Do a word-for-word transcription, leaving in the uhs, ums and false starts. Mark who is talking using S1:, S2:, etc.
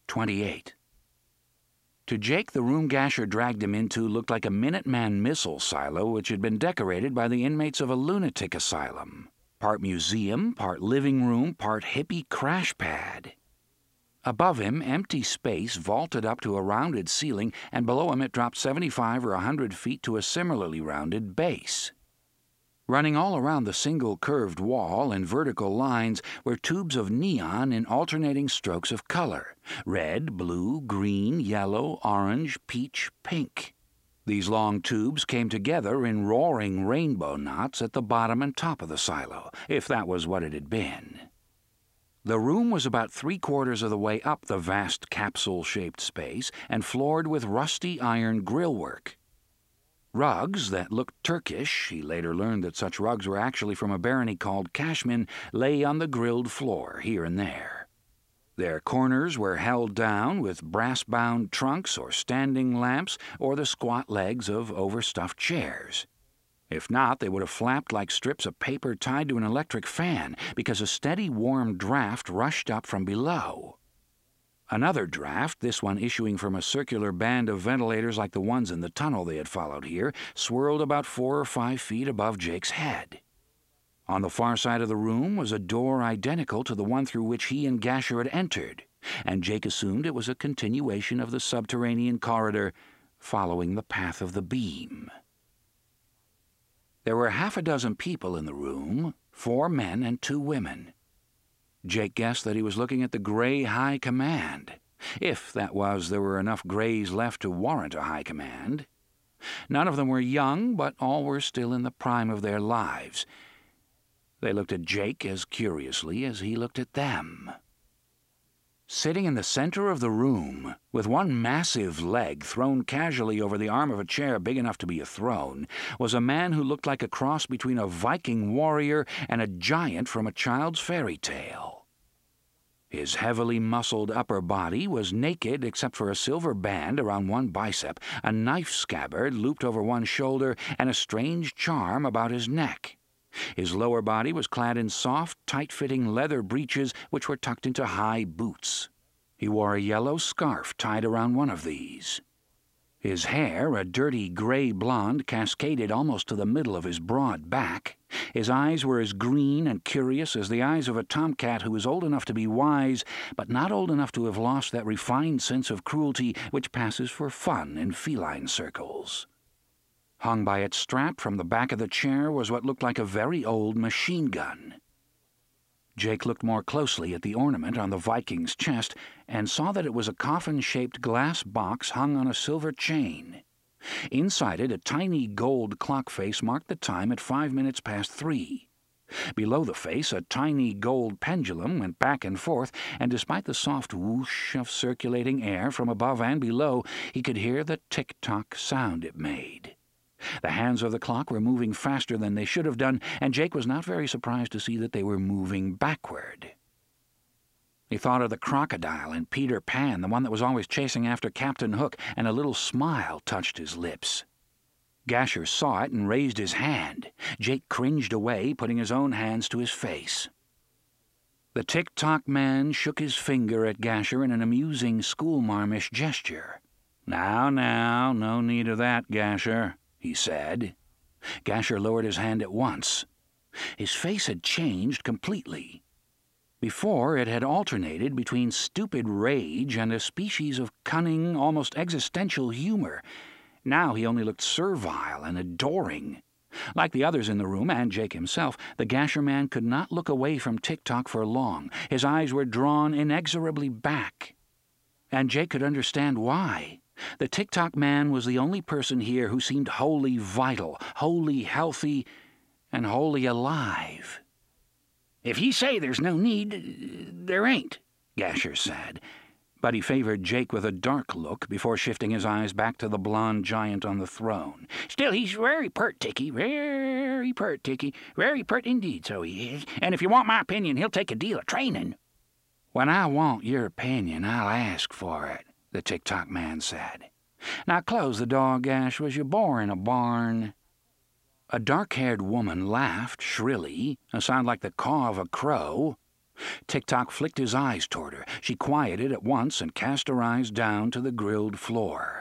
S1: twenty-eight. To Jake, the room Gasher dragged him into looked like a Minuteman missile silo which had been decorated by the inmates of a lunatic asylum. Part museum, part living room, part hippie crash pad. Above him, empty space vaulted up to a rounded ceiling, and below him it dropped seventy-five or a hundred feet to a similarly rounded base. Running all around the single curved wall in vertical lines were tubes of neon in alternating strokes of color: red, blue, green, yellow, orange, peach, pink. These long tubes came together in roaring rainbow knots at the bottom and top of the silo, if that was what it had been. The room was about three-quarters of the way up the vast capsule-shaped space and floored with rusty iron grillwork. Rugs that looked Turkish — he later learned that such rugs were actually from a barony called Cashman — lay on the grilled floor here and there. Their corners were held down with brass-bound trunks or standing lamps or the squat legs of overstuffed chairs. If not, they would have flapped like strips of paper tied to an electric fan, because a steady warm draft rushed up from below. Another draft, this one issuing from a circular band of ventilators like the ones in the tunnel they had followed here, swirled about four or five feet above Jake's head. On the far side of the room was a door identical to the one through which he and Gasher had entered, and Jake assumed it was a continuation of the subterranean corridor following the path of the beam. There were half a dozen people in the room, four men and two women. Jake guessed that he was looking at the Gray High Command, if that was there were enough Grays left to warrant a high command. None of them were young, but all were still in the prime of their lives. They looked at Jake as curiously as he looked at them. Sitting in the center of the room, with one massive leg thrown casually over the arm of a chair big enough to be a throne, was a man who looked like a cross between a Viking warrior and a giant from a child's fairy tale. His heavily muscled upper body was naked except for a silver band around one bicep, a knife scabbard looped over one shoulder, and a strange charm about his neck. His lower body was clad in soft, tight-fitting leather breeches which were tucked into high boots. He wore a yellow scarf tied around one of these. His hair, a dirty gray blonde, cascaded almost to the middle of his broad back. His eyes were as green and curious as the eyes of a tomcat who is old enough to be wise, but not old enough to have lost that refined sense of cruelty which passes for fun in feline circles. Hung by its strap from the back of the chair was what looked like a very old machine gun. Jake looked more closely at the ornament on the Viking's chest and saw that it was a coffin-shaped glass box hung on a silver chain. Inside it, a tiny gold clock face marked the time at five minutes past three. Below the face, a tiny gold pendulum went back and forth, and despite the soft whoosh of circulating air from above and below, he could hear the tick-tock sound it made. The hands of the clock were moving faster than they should have done, and Jake was not very surprised to see that they were moving backward. He thought of the crocodile in Peter Pan, the one that was always chasing after Captain Hook, and a little smile touched his lips. Gasher saw it and raised his hand. Jake cringed away, putting his own hands to his face. The tick-tock man shook his finger at Gasher in an amusing schoolmarmish gesture. "Now, now, no need of that, Gasher," he said. Gasher lowered his hand at once. His face had changed completely. Before, it had alternated between stupid rage and a species of cunning, almost existential humor. Now he only looked servile and adoring. Like the others in the room, and Jake himself, the Gasher man could not look away from Tick-Tock for long. His eyes were drawn inexorably back. And Jake could understand why. The Tick-Tock man was the only person here who seemed wholly vital, wholly healthy, and wholly alive. "If ye say there's no need, there ain't," Gasher said, but he favored Jake with a dark look before shifting his eyes back to the blond giant on the throne. "Still, he's very pert, Ticky, very pert, Ticky, very pert indeed, so he is, and if you want my opinion, he'll take a deal of training." "When I want your opinion, I'll ask for it," the Tick-Tock man said. "Now close the door, Gash. Was you born in a barn?" A dark-haired woman laughed shrilly, a sound like the caw of a crow. Tick-Tock flicked his eyes toward her. She quieted at once and cast her eyes down to the grilled floor.